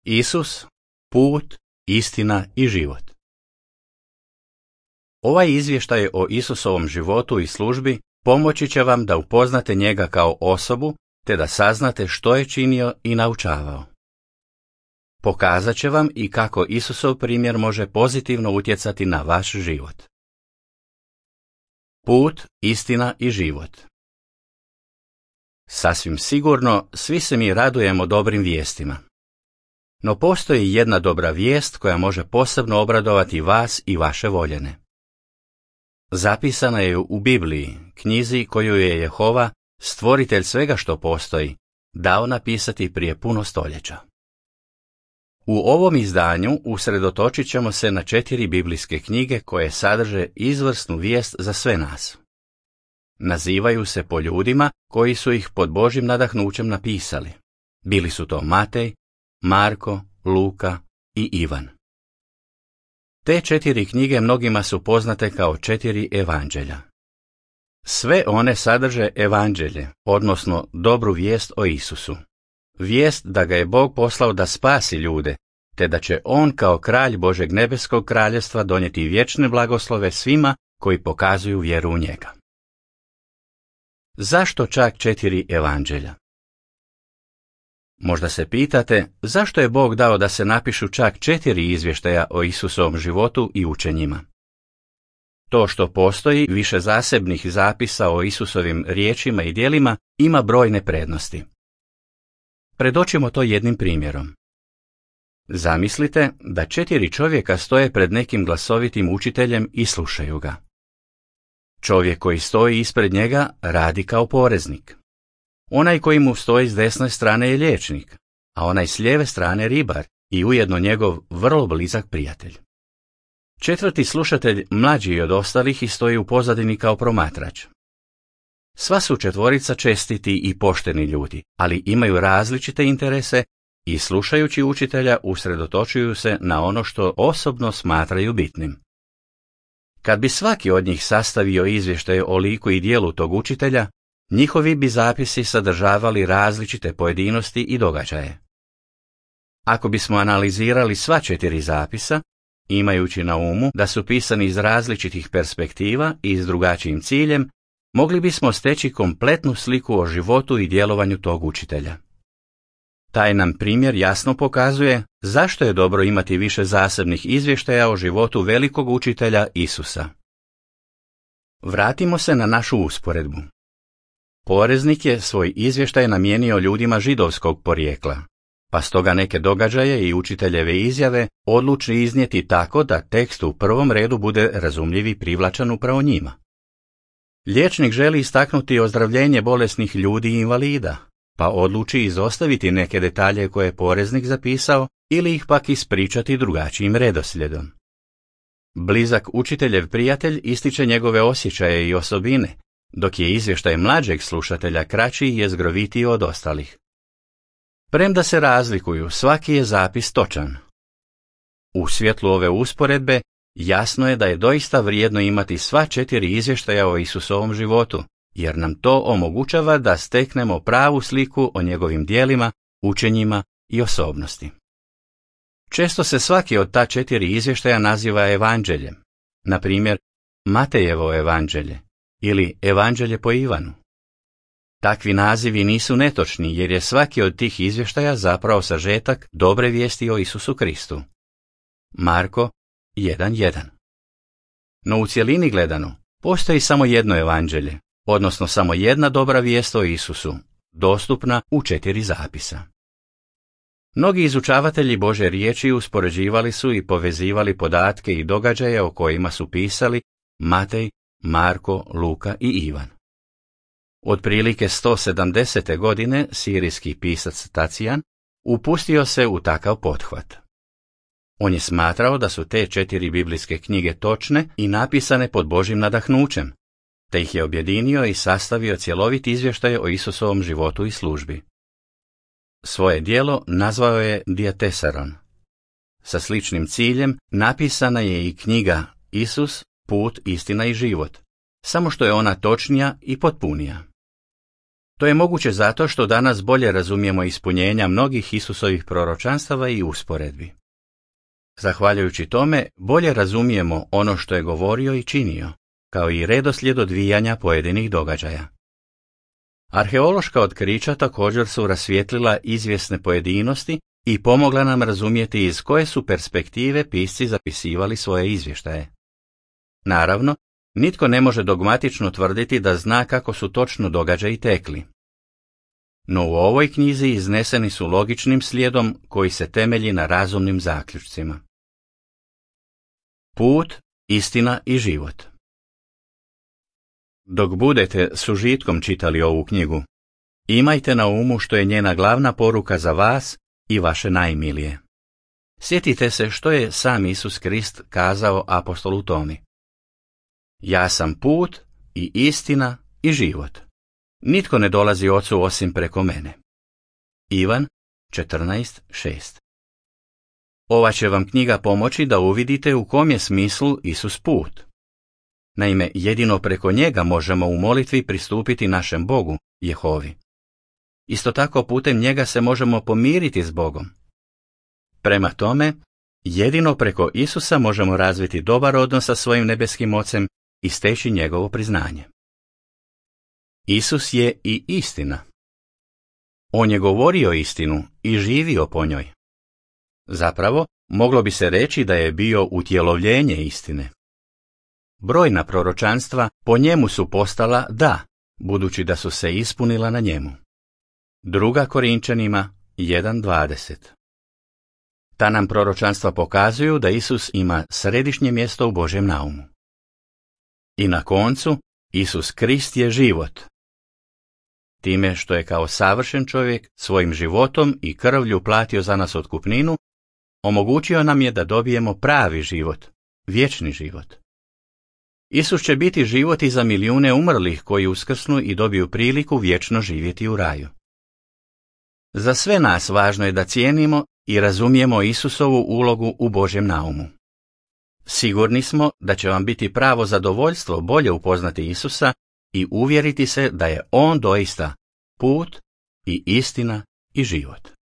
Isus, put, istina i život. Ovaj izvještaj o Isusovom životu i službi pomoći će vam da upoznate njega kao osobu, te da saznate što je činio i naučavao. Pokazat će vam i kako Isusov primjer može pozitivno utjecati na vaš život. Put, istina i život. Sasvim sigurno, svi se mi radujemo dobrim vijestima. No postoji jedna dobra vijest koja može posebno obradovati vas i vaše voljene. Zapisana je u Bibliji, knjizi koju je Jehova, stvoritelj svega što postoji, dao napisati prije puno stoljeća. U ovom izdanju usredotočit ćemo se na 4 biblijske knjige koje sadrže izvrsnu vijest za sve nas. Nazivaju se po ljudima koji su ih pod Božjim nadahnućem napisali. Bili su to Matej, Marko, Luka i Ivan. Te 4 knjige mnogima su poznate kao 4 evanđelja. Sve one sadrže evanđelje, odnosno dobru vijest o Isusu. Vijest da ga je Bog poslao da spasi ljude, te da će on kao kralj Božeg nebeskog kraljevstva donijeti vječne blagoslove svima koji pokazuju vjeru u njega. Zašto čak 4 evanđelja? Možda se pitate zašto je Bog dao da se napišu čak 4 izvještaja o Isusovom životu i učenjima. To što postoji više zasebnih zapisa o Isusovim riječima i djelima ima brojne prednosti. Predočimo to jednim primjerom. Zamislite da 4 čovjeka stoje pred nekim glasovitim učiteljem i slušaju ga. Čovjek koji stoji ispred njega radi kao poreznik. Onaj koji mu stoji s desne strane je liječnik, a onaj s lijeve strane ribar i ujedno njegov vrlo blizak prijatelj. 4. slušatelj mlađi je od ostalih i stoji u pozadini kao promatrač. Sva su 4 čestiti i pošteni ljudi, ali imaju različite interese i slušajući učitelja usredotočuju se na ono što osobno smatraju bitnim. Kad bi svaki od njih sastavio izvještaj o liku i djelu tog učitelja, njihovi bi zapisi sadržavali različite pojedinosti i događaje. Ako bismo analizirali sva 4 zapisa, imajući na umu da su pisani iz različitih perspektiva i s drugačijim ciljem, mogli bismo steći kompletnu sliku o životu i djelovanju tog učitelja. Taj nam primjer jasno pokazuje zašto je dobro imati više zasebnih izvještaja o životu velikog učitelja Isusa. Vratimo se na našu usporedbu. Poreznik je svoj izvještaj namijenio ljudima židovskog porijekla, pa stoga neke događaje i učiteljeve izjave odluči iznijeti tako da tekst u prvom redu bude razumljiv i privlačan upravo njima. Liječnik želi istaknuti ozdravljenje bolesnih ljudi i invalida, pa odluči izostaviti neke detalje koje je poreznik zapisao ili ih pak ispričati drugačijim redoslijedom. Blizak učiteljev prijatelj ističe njegove osjećaje i osobine, dok je izvještaj mlađeg slušatelja kraći i jezgrovitiji od ostalih. Premda se razlikuju, svaki je zapis točan. U svjetlu ove usporedbe jasno je da je doista vrijedno imati sva 4 izvještaja o Isusovom životu, jer nam to omogućava da steknemo pravu sliku o njegovim djelima, učenjima i osobnosti. Često se svaki od ta 4 izvještaja naziva evanđeljem, na primjer Matejevo evanđelje ili evanđelje po Ivanu. Takvi nazivi nisu netočni jer je svaki od tih izvještaja zapravo sažetak dobre vijesti o Isusu Kristu. Marko 1.1. No u cjelini gledano, postoji samo jedno evanđelje, odnosno samo jedna dobra vijest o Isusu, dostupna u 4 zapisa. Mnogi izučavatelji Božje riječi uspoređivali su i povezivali podatke i događaje o kojima su pisali Matej, Marko, Luka i Ivan. Otprilike 170. godine sirijski pisac Tacijan upustio se u takav pothvat. On je smatrao da su te 4 biblijske knjige točne i napisane pod Božjim nadahnućem, te ih je objedinio i sastavio cjelovit izvještaj o Isusovom životu i službi. Svoje djelo nazvao je Diatesaron. Sa sličnim ciljem napisana je i knjiga Isus, put, istina i život, samo što je ona točnija i potpunija. To je moguće zato što danas bolje razumijemo ispunjenja mnogih Isusovih proročanstava i usporedbi. Zahvaljujući tome, bolje razumijemo ono što je govorio i činio, kao i redoslijed odvijanja pojedinih događaja. Arheološka otkrića također su rasvijetlila izvjesne pojedinosti i pomogla nam razumjeti iz koje su perspektive pisci zapisivali svoje izvještaje. Naravno, nitko ne može dogmatično tvrditi da zna kako su točno događaji tekli. No u ovoj knjizi izneseni su logičnim slijedom koji se temelji na razumnim zaključcima. Put, istina i život. Dok budete s užitkom čitali ovu knjigu, imajte na umu što je njena glavna poruka za vas i vaše najmilije. Sjetite se što je sam Isus Krist kazao apostolu Tomi. Ja sam put i istina i život. Nitko ne dolazi Ocu osim preko mene. Ivan 14:6. Ova će vam knjiga pomoći da uvidite u kom je smislu Isus put. Naime, jedino preko njega možemo u molitvi pristupiti našem Bogu, Jehovi. Isto tako putem njega se možemo pomiriti s Bogom. Prema tome, jedino preko Isusa možemo razviti dobar odnos sa svojim nebeskim Ocem i steći njegovo priznanje. Isus je i istina. On je govorio istinu i živio po njoj. Zapravo, moglo bi se reći da je bio utjelovljenje istine. Brojna proročanstva po njemu su postala da, budući da su se ispunila na njemu. 2. Korinčanima 1:20. Ta nam proročanstva pokazuju da Isus ima središnje mjesto u Božjem naumu. I na koncu, Isus Krist je život. Time što je kao savršen čovjek svojim životom i krvlju platio za nas otkupninu, omogućio nam je da dobijemo pravi život, vječni život. Isus će biti život i za milijune umrlih koji uskrsnu i dobiju priliku vječno živjeti u raju. Za sve nas važno je da cijenimo i razumijemo Isusovu ulogu u Božjem naumu. Sigurni smo da će vam biti pravo zadovoljstvo bolje upoznati Isusa i uvjeriti se da je On doista put i istina i život.